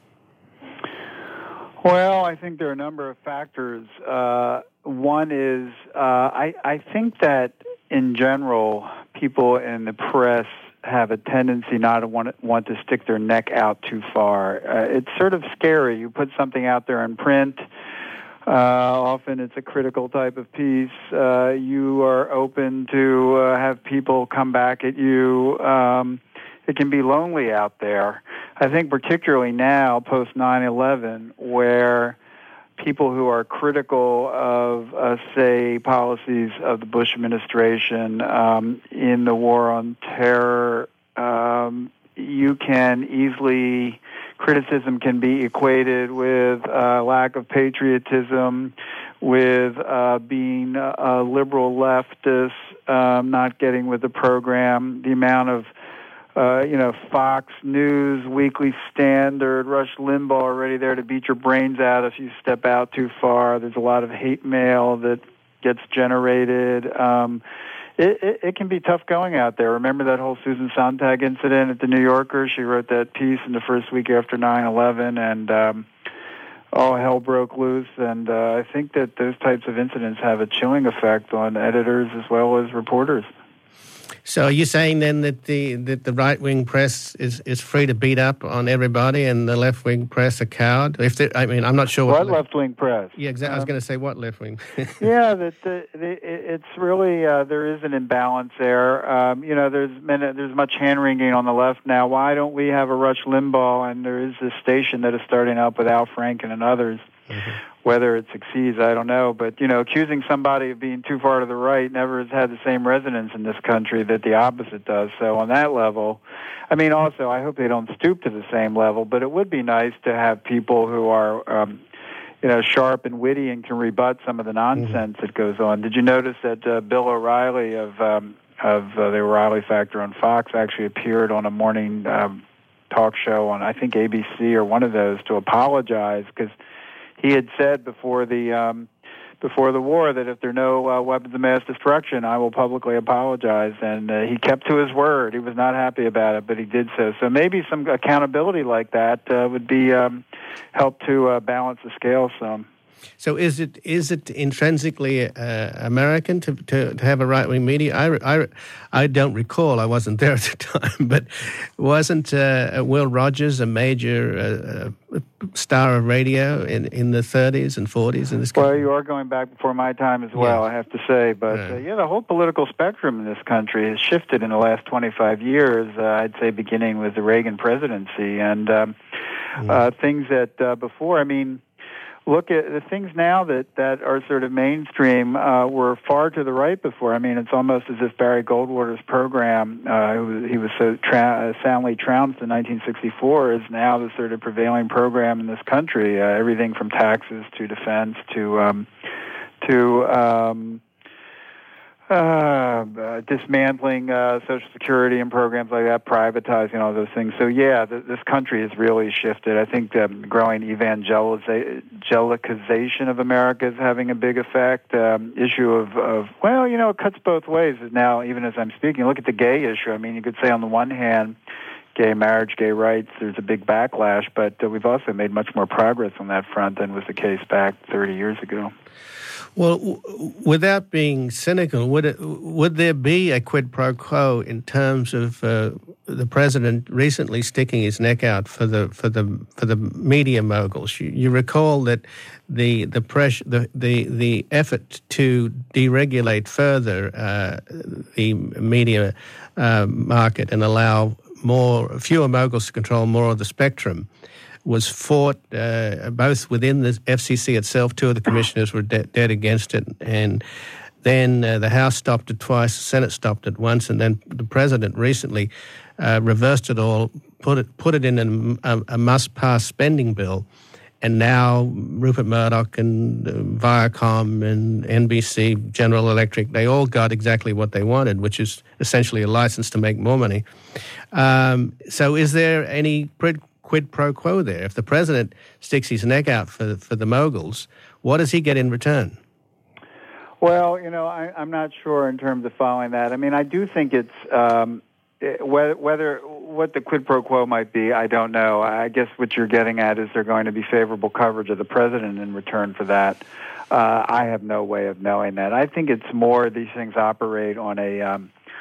Well, I think there are a number of factors. One is I think that in general, people in the press have a tendency not to want to stick their neck out too far. It's sort of scary. You put something out there in print. Often it's a critical type of piece. You are open to have people come back at you. It can be lonely out there. I think particularly now, post 9/11, where people who are critical of, say, policies of the Bush administration in the war on terror, you can easily, criticism can be equated with lack of patriotism, with being a liberal leftist, not getting with the program, the amount of Fox News, Weekly Standard, Rush Limbaugh already there to beat your brains out if you step out too far. There's a lot of hate mail that gets generated. It can be tough going out there. Remember that whole Susan Sontag incident at the New Yorker? She wrote that piece in the first week after 9/11, and all hell broke loose. And I think that those types of incidents have a chilling effect on editors as well as reporters. So are you saying then that the right-wing press is free to beat up on everybody and the left-wing press a coward? I'm not sure what left-wing press. Yeah, exactly. I was going to say what left-wing. Yeah, it's really there is an imbalance there. There's much hand-wringing on the left now. Why don't we have a Rush Limbaugh? And there is this station that is starting up with Al Franken and others. Mm-hmm. Whether it succeeds, I don't know. But, accusing somebody of being too far to the right never has had the same resonance in this country that the opposite does. So on that level, also, I hope they don't stoop to the same level. But it would be nice to have people who are, sharp and witty and can rebut some of the nonsense that goes on. Did you notice that Bill O'Reilly of the O'Reilly Factor on Fox actually appeared on a morning talk show on, I think, ABC or one of those to apologize because he had said before the war that if there are no weapons of mass destruction, I will publicly apologize. And he kept to his word. He was not happy about it, but he did so. So maybe some accountability like that would be help to balance the scale some. So is it intrinsically American to have a right-wing media? I don't recall. I wasn't there at the time, but wasn't Will Rogers a major star of radio in the 30s and 40s in this country? Well, you are going back before my time as well, I have to say. But the whole political spectrum in this country has shifted in the last 25 years. I'd say beginning with the Reagan presidency and things that before. Look at the things now that are sort of mainstream were far to the right before. It's almost as if Barry Goldwater's program, he was so soundly trounced in 1964, is now the sort of prevailing program in this country. Everything from taxes to defense to dismantling Social Security and programs like that, privatizing all those things. So, this country has really shifted. I think growing evangelicization of America is having a big effect. Issue of it cuts both ways now, even as I'm speaking. Look at the gay issue. You could say on the one hand, gay marriage, gay rights, there's a big backlash, but we've also made much more progress on that front than was the case back 30 years ago. Well, without being cynical, would there be a quid pro quo in terms of the president recently sticking his neck out for the media moguls? You recall that the pressure, the effort to deregulate further the media market and allow fewer moguls to control more of the spectrum was fought both within the FCC itself. Two of the commissioners were dead against it, and then the House stopped it twice, the Senate stopped it once, and then the President recently reversed it all, put it in a must-pass spending bill, and now Rupert Murdoch and Viacom and NBC, General Electric, they all got exactly what they wanted, which is essentially a license to make more money. So is there any quid pro quo there? If the president sticks his neck out for the moguls, what does he get in return? Well, I'm not sure in terms of following that. I do think it's whether what the quid pro quo might be, I don't know. I guess what you're getting at is there going to be favorable coverage of the president in return for that. I have no way of knowing that. I think it's more these things operate on a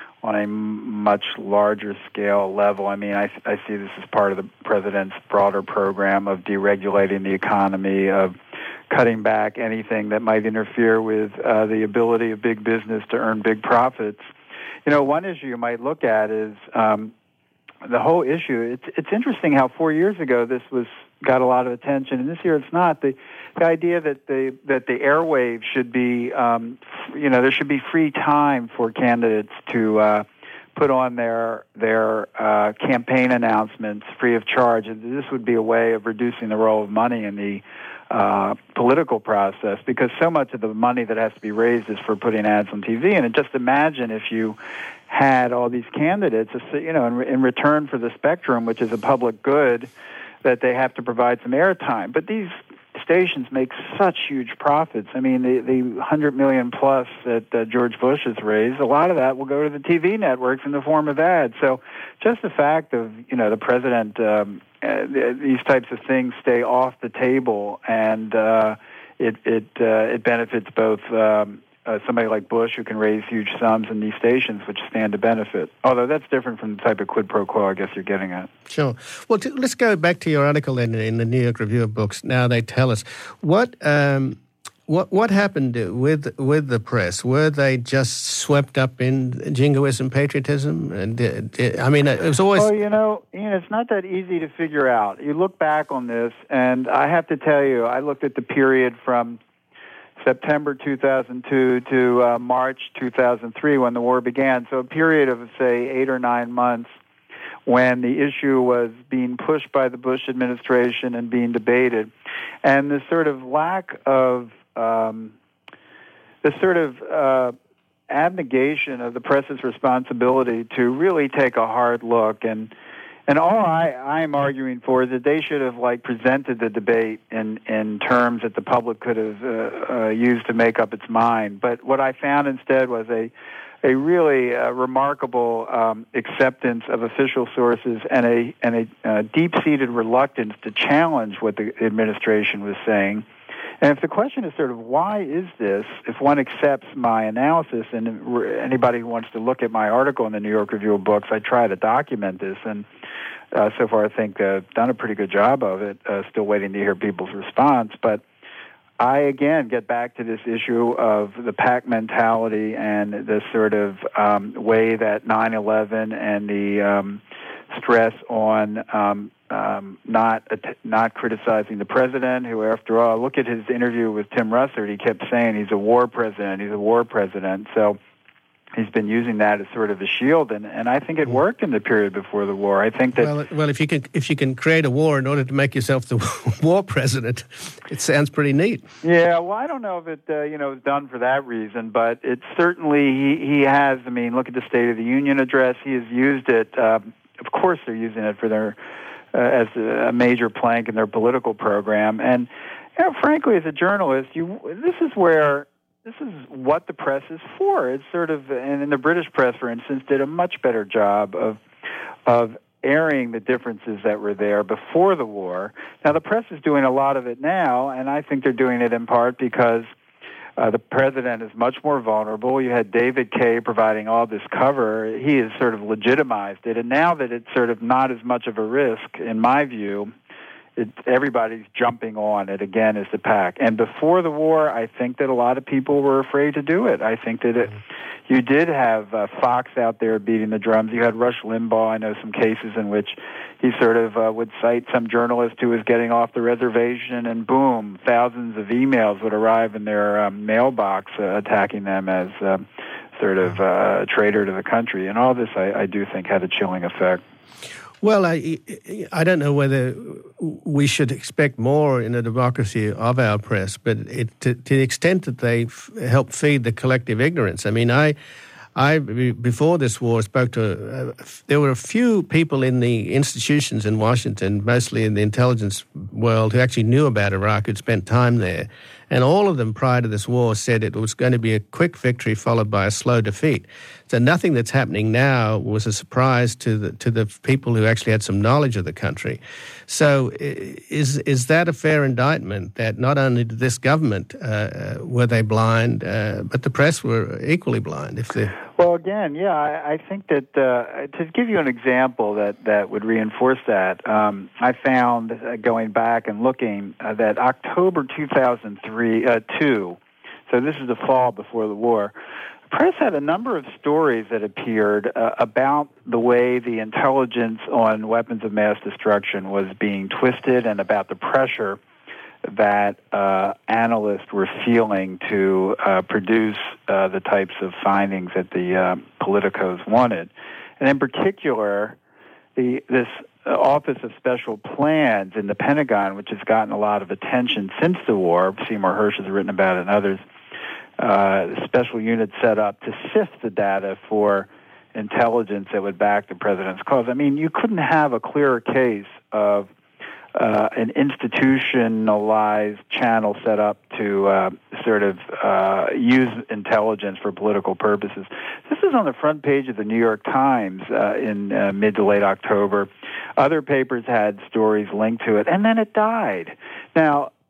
much larger scale level. I see this as part of the president's broader program of deregulating the economy, of cutting back anything that might interfere with the ability of big business to earn big profits. One issue you might look at is the whole issue. It's interesting how 4 years ago this got a lot of attention, and this year it's not. The idea that the airwaves should be, there should be free time for candidates to put on their campaign announcements free of charge. And this would be a way of reducing the role of money in the political process, because so much of the money that has to be raised is for putting ads on TV. And just imagine if you had all these candidates, in return for the spectrum, which is a public good, that they have to provide some airtime. But these stations make such huge profits. The $100 million plus that George Bush has raised, a lot of that will go to the TV networks in the form of ads. So just the fact of, the president, these types of things stay off the table, and it benefits both somebody like Bush who can raise huge sums in these stations, which stand to benefit. Although that's different from the type of quid pro quo I guess you're getting at. Sure. Well, let's go back to your article in the New York Review of Books. Now they tell us what happened with the press. Were they just swept up in jingoism, patriotism? And I mean, it was always. Well, Ian, it's not that easy to figure out. You look back on this, and I have to tell you, I looked at the period from September 2002 to March 2003 when the war began. So a period of, say, 8 or 9 months when the issue was being pushed by the Bush administration and being debated. And the sort of lack of, abnegation of the press's responsibility to really take a hard look. And all I'm arguing for is that they should have presented the debate in terms that the public could have used to make up its mind. But what I found instead was a really remarkable acceptance of official sources and a deep-seated reluctance to challenge what the administration was saying. And if the question is sort of why is this, if one accepts my analysis, and anybody who wants to look at my article in the New York Review of Books, I try to document this, and so far I think done a pretty good job of it, still waiting to hear people's response. But I, again, get back to this issue of the pack mentality and the sort of way that 9/11 and the stress on not criticizing the president, who, after all, look at his interview with Tim Russert. He kept saying he's a war president. So he's been using that as sort of a shield, and I think it worked in the period before the war. I think that well, if you can create a war in order to make yourself the war president, it sounds pretty neat. Yeah, well, I don't know if it is done for that reason, but it's certainly he has. I mean, look at the State of the Union address. He has used it. Of course, they're using it for their as a major plank in their political program. And frankly, as a journalist, this is what the press is for. It's sort of, and in the British press, for instance, did a much better job of airing the differences that were there before the war. Now, the press is doing a lot of it now, and I think they're doing it in part because the president is much more vulnerable. You had David Kaye providing all this cover. He has sort of legitimized it. And now that it's sort of not as much of a risk, in my view, everybody's jumping on it again as the pack. And before the war, I think that a lot of people were afraid to do it. I think that you did have Fox out there beating the drums. You had Rush Limbaugh. I know some cases in which he sort of would cite some journalist who was getting off the reservation, and boom, thousands of emails would arrive in their mailbox attacking them as sort of a traitor to the country. And all this, I do think, had a chilling effect. Well, I don't know whether we should expect more in a democracy of our press, but to the extent that they help feed the collective ignorance. I mean, I before this war spoke to, there were a few people in the institutions in Washington, mostly in the intelligence world, who actually knew about Iraq, who'd spent time there. And all of them prior to this war said it was going to be a quick victory followed by a slow defeat. So nothing that's happening now was a surprise to the people who actually had some knowledge of the country. So is that a fair indictment that not only did this government were they blind, but the press were equally blind? Well, again, yeah, I think that to give you an example that would reinforce that, I found going back and looking that October 2002, so this is the fall before the war, the press had a number of stories that appeared about the way the intelligence on weapons of mass destruction was being twisted and about the pressure that analysts were feeling to produce the types of findings that the politicos wanted. And in particular, this Office of Special Plans in the Pentagon, which has gotten a lot of attention since the war, Seymour Hersh has written about it and others, special unit set up to sift the data for intelligence that would back the president's cause. I mean, you couldn't have a clearer case of an institutionalized channel set up to sort of use intelligence for political purposes. This is on the front page of the New York Times in mid to late October. Other papers had stories linked to it, and then it died. Now,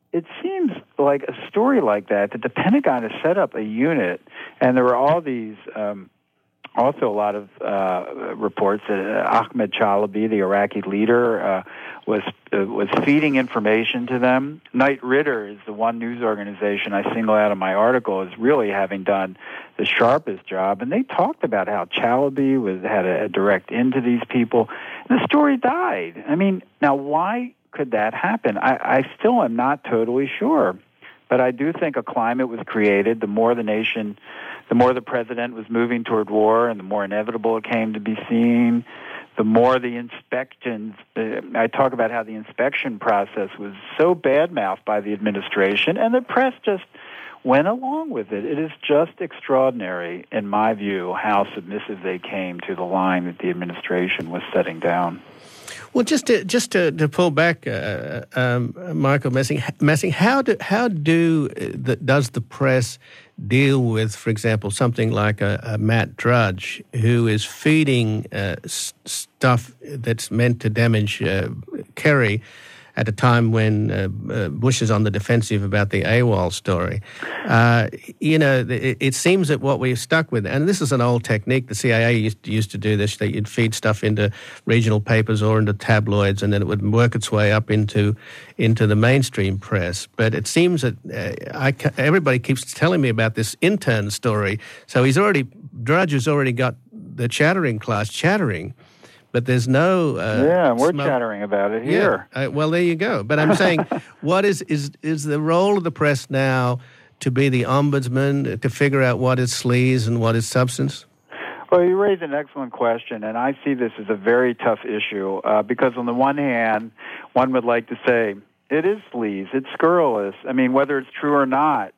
it seems like a story like that the Pentagon has set up a unit, and there were all these, also a lot of reports that Ahmed Chalabi, the Iraqi leader, was feeding information to them. Knight Ridder is the one news organization I single out in my article as really having done the sharpest job, and they talked about how Chalabi had a direct into these people. And the story died. I mean, now why could that happen? I still am not totally sure, but I do think a climate was created. The more the president was moving toward war, and the more inevitable it came to be seen, the more the inspections, I talk about how the inspection process was so bad-mouthed by the administration, and the press just went along with it. It is just extraordinary, in my view, how submissive they came to the line that the administration was setting down. Well, just to pull back, Michael Massing, how does the press deal with, for example, something like a Matt Drudge, who is feeding stuff that's meant to damage Kerry at a time when Bush is on the defensive about the AWOL story? It seems that what we're stuck with, and this is an old technique, the CIA used to do this, that you'd feed stuff into regional papers or into tabloids, and then it would work its way up into the mainstream press. But it seems that everybody keeps telling me about this intern story. So Drudge has already got the chattering class chattering. But there's no... we're chattering about it here. Yeah. Well, there you go. But I'm saying, what is the role of the press now to be the ombudsman, to figure out what is sleaze and what is substance? Well, you raise an excellent question, and I see this as a very tough issue because on the one hand, one would like to say, it is sleaze, it's scurrilous. I mean, whether it's true or not,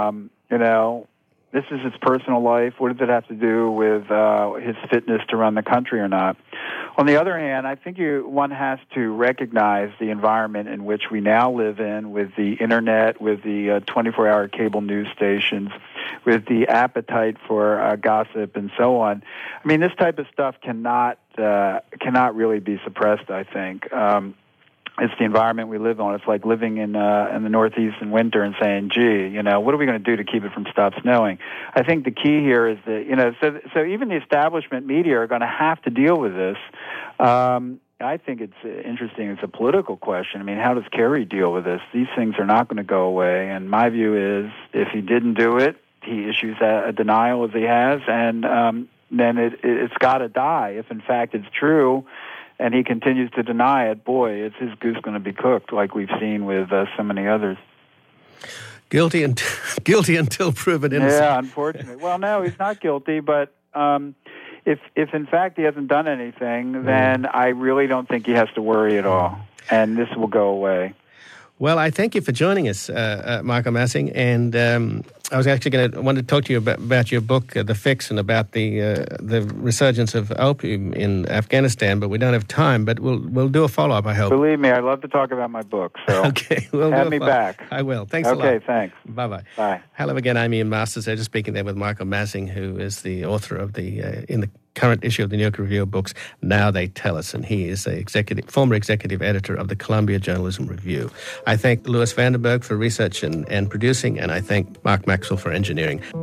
this is his personal life. What does it have to do with his fitness to run the country or not? On the other hand, I think one has to recognize the environment in which we now live in, with the Internet, with the 24-hour cable news stations, with the appetite for gossip and so on. I mean, this type of stuff cannot really be suppressed, I think. It's the environment we live on. It's like living in the Northeast in winter and saying, gee, what are we going to do to keep it from stop snowing? I think the key here is that, so even the establishment media are going to have to deal with this. I think it's interesting. It's a political question. I mean, how does Kerry deal with this? These things are not going to go away. And my view is if he didn't do it, he issues a denial as he has, and then it's got to die. If, in fact, it's true, and he continues to deny it, boy, it's his goose going to be cooked, like we've seen with so many others. Guilty until proven innocent. Yeah, unfortunately. Well, no, he's not guilty, but if in fact he hasn't done anything, then I really don't think he has to worry at all, and this will go away. Well, I thank you for joining us, Michael Massing, and I was actually want to talk to you about your book, The Fix, and about the resurgence of opium in Afghanistan, but we don't have time. But we'll do a follow-up, I hope. Believe me, I love to talk about my book. So okay, we'll have me back. I will. Thanks a lot. Okay, thanks. Bye-bye. Bye. Hello again. I'm Ian Masters. Just speaking there with Michael Massing, who is the author of in the current issue of the New York Review of Books, Now They Tell Us, and he is former executive editor of the Columbia Journalism Review. I thank Louis Vandenberg for research and producing, and I thank Mark Maxwell for engineering.